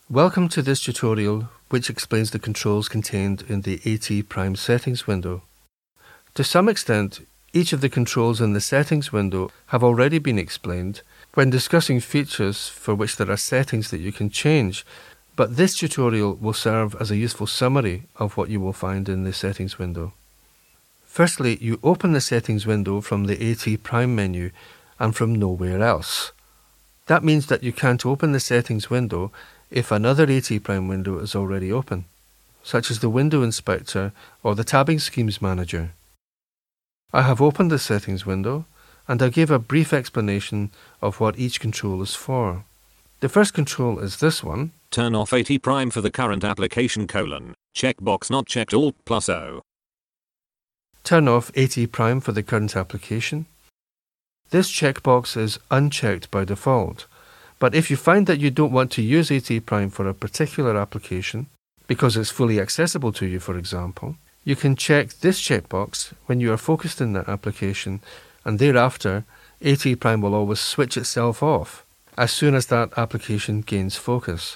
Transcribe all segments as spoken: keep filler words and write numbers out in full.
Welcome to this tutorial which explains the controls contained in the AT Prime settings window. To some extent, each of the controls in the settings window have already been explained when discussing features for which there are settings that you can change, but this tutorial will serve as a useful summary of what you will find in the settings window. Firstly, you open the settings window from the AT Prime menu and from nowhere else. That means that you can't open the settings window if another AT Prime window is already open, such as the Window Inspector or the Tabbing Schemes Manager. I have opened the settings window and I gave a brief explanation of what each control is for. The first control is this one. Turn off AT Prime for the current application colon. Checkbox not checked Alt plus O. Turn off AT Prime for the current application. This checkbox is unchecked by default. But if you find that you don't want to use AT Prime for a particular application, because it's fully accessible to you, for example, you can check this checkbox when you are focused in that application, and thereafter AT Prime will always switch itself off as soon as that application gains focus.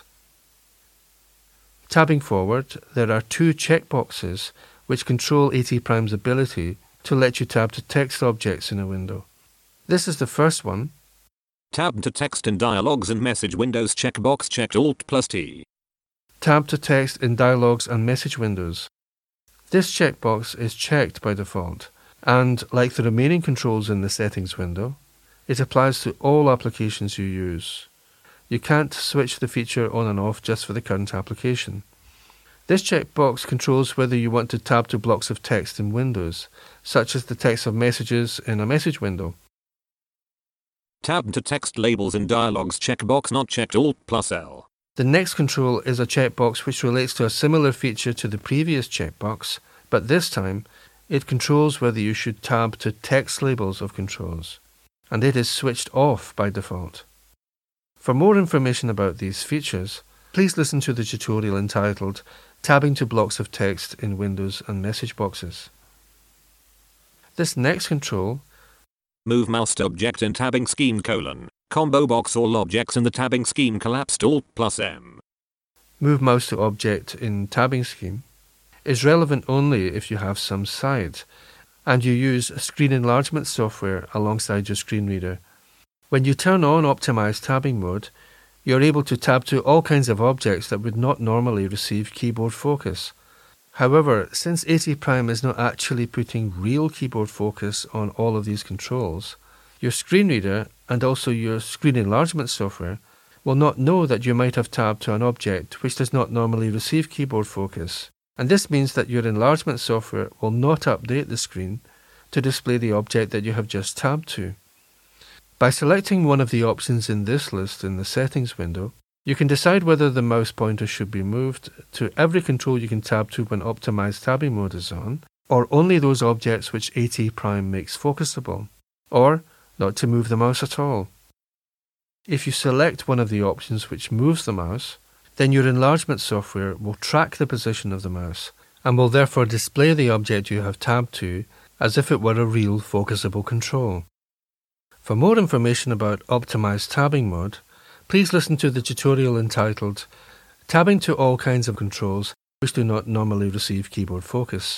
Tabbing forward, there are two checkboxes which control AT Prime's ability to let you tab to text objects in a window. This is the first one. Tab to text in dialogues and message windows checkbox checked Alt plus T. Tab to text in dialogues and message windows. This checkbox is checked by default, and like the remaining controls in the settings window, it applies to all applications you use. You can't switch the feature on and off just for the current application. This checkbox controls whether you want to tab to blocks of text in Windows, such as the text of messages in a message window. Tab to text labels in dialogues checkbox not checked Alt plus L. The next control is a checkbox which relates to a similar feature to the previous checkbox, but this time it controls whether you should tab to text labels of controls, and it is switched off by default. For more information about these features, please listen to the tutorial entitled Tabbing to Blocks of Text in Windows and Message Boxes. This next control, Move mouse to object in tabbing scheme colon. Combo box all objects in the tabbing scheme collapsed Alt plus M. Move mouse to object in tabbing scheme, is relevant only if you have some side and you use screen enlargement software alongside your screen reader. When you turn on optimized tabbing mode, you're able to tab to all kinds of objects that would not normally receive keyboard focus. However, since AT Prime is not actually putting real keyboard focus on all of these controls, your screen reader and also your screen enlargement software will not know that you might have tabbed to an object which does not normally receive keyboard focus, and this means that your enlargement software will not update the screen to display the object that you have just tabbed to. By selecting one of the options in this list in the settings window, you can decide whether the mouse pointer should be moved to every control you can tab to when optimized tabbing mode is on, or only those objects which AT Prime makes focusable, or not to move the mouse at all. If you select one of the options which moves the mouse, then your enlargement software will track the position of the mouse and will therefore display the object you have tabbed to as if it were a real focusable control. For more information about optimized tabbing mode, please listen to the tutorial entitled Tabbing to All Kinds of Controls which Do Not Normally Receive Keyboard Focus.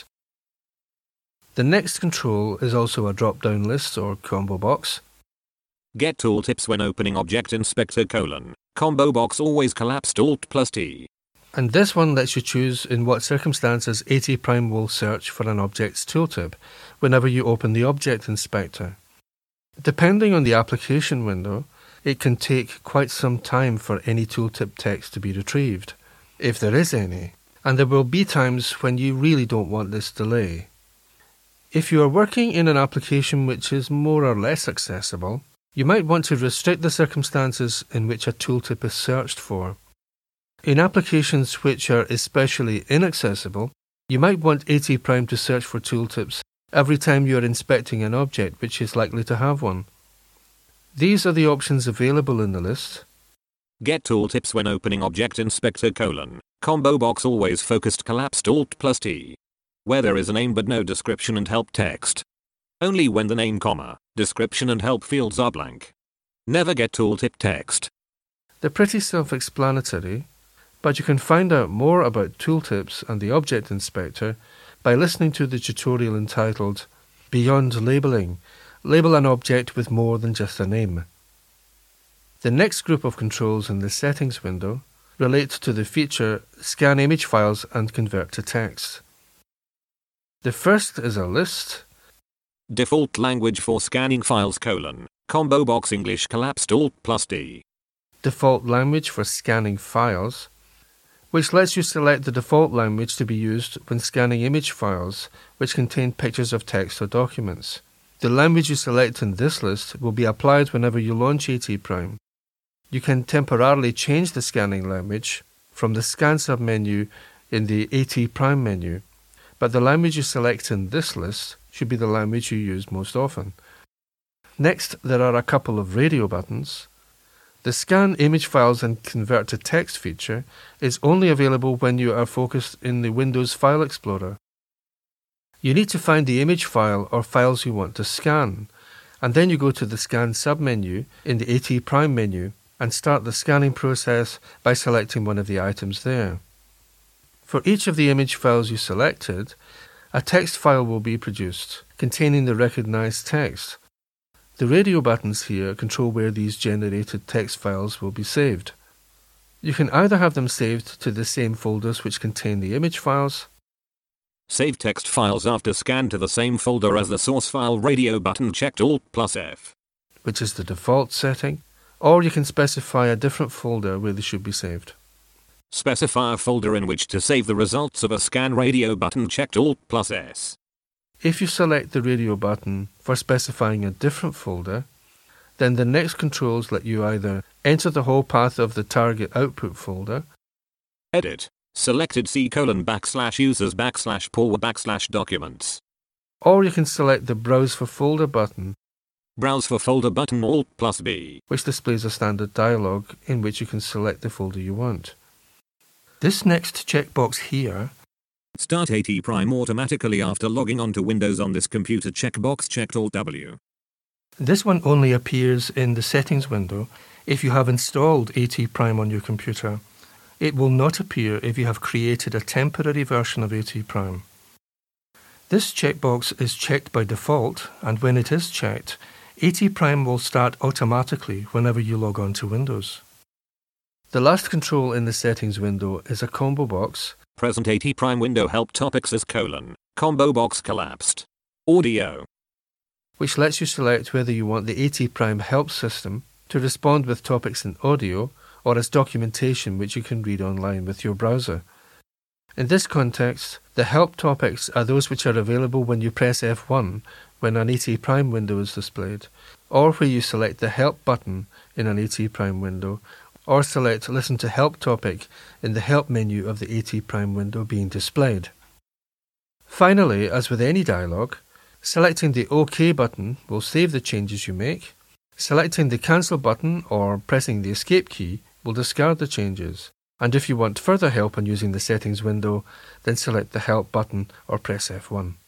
The next control is also a drop-down list or combo box. Get tooltips when opening Object Inspector colon. Combo box always collapsed Alt plus T. And this one lets you choose in what circumstances AT Prime will search for an object's tooltip whenever you open the Object Inspector. Depending on the application window, it can take quite some time for any tooltip text to be retrieved, if there is any, and there will be times when you really don't want this delay. If you are working in an application which is more or less accessible, you might want to restrict the circumstances in which a tooltip is searched for. In applications which are especially inaccessible, you might want AT Prime to search for tooltips every time you are inspecting an object which is likely to have one. These are the options available in the list. Get tooltips when opening Object Inspector colon. Combo box always focused collapsed Alt plus T. Where there is a name but no description and help text. Only when the name, comma, description and help fields are blank. Never get tooltip text. They're pretty self-explanatory. but you can find out more about tooltips and the Object Inspector by listening to the tutorial entitled Beyond Labeling, Label an Object with More Than Just a Name. The next group of controls in the Settings window relate to the feature Scan Image Files and Convert to Text. The first is a list. Default language for scanning files colon. Combo box English collapsed Alt plus D. Default language for scanning files, which lets you select the default language to be used when scanning image files which contain pictures of text or documents. The language you select in this list will be applied whenever you launch AT Prime. You can temporarily change the scanning language from the Scan submenu in the AT Prime menu, but the language you select in this list should be the language you use most often. Next, there are a couple of radio buttons. The Scan Image Files and Convert to Text feature is only available when you are focused in the Windows File Explorer. You need to find the image file or files you want to scan, and then you go to the Scan submenu in the AT Prime menu and start the scanning process by selecting one of the items there. For each of the image files you selected, a text file will be produced containing the recognized text. The radio buttons here control where these generated text files will be saved. You can either have them saved to the same folders which contain the image files. Save text files after scan to the same folder as the source file. Radio button checked Alt plus F, which is the default setting, or you can specify a different folder where they should be saved. Specify a folder in which to save the results of a scan. Radio button checked Alt plus S. If you select the radio button for specifying a different folder, then the next controls let you either enter the whole path of the target output folder, edit, selected C colon backslash users backslash poor backslash documents, or you can select the Browse for Folder button, Browse for Folder button Alt plus B, which displays a standard dialog in which you can select the folder you want. This next checkbox here, Start AT Prime automatically after logging on to Windows on this computer checkbox checked Alt W. This one only appears in the Settings window if you have installed AT Prime on your computer. It will not appear if you have created a temporary version of AT Prime. This checkbox is checked by default, and when it is checked, AT Prime will start automatically whenever you log on to Windows. The last control in the Settings window is a combo box. Present AT Prime window help topics as colon. Combo box collapsed. Audio, which lets you select whether you want the AT Prime help system to respond with topics in audio or as documentation which you can read online with your browser. In this context, the help topics are those which are available when you press F one when an AT Prime window is displayed, or where you select the Help button in an AT Prime window, or select Listen to Help topic in the Help menu of the AT Prime window being displayed. Finally, as with any dialog, selecting the OK button will save the changes you make. Selecting the Cancel button or pressing the Escape key will discard the changes. And if you want further help on using the Settings window, then select the Help button or press F one.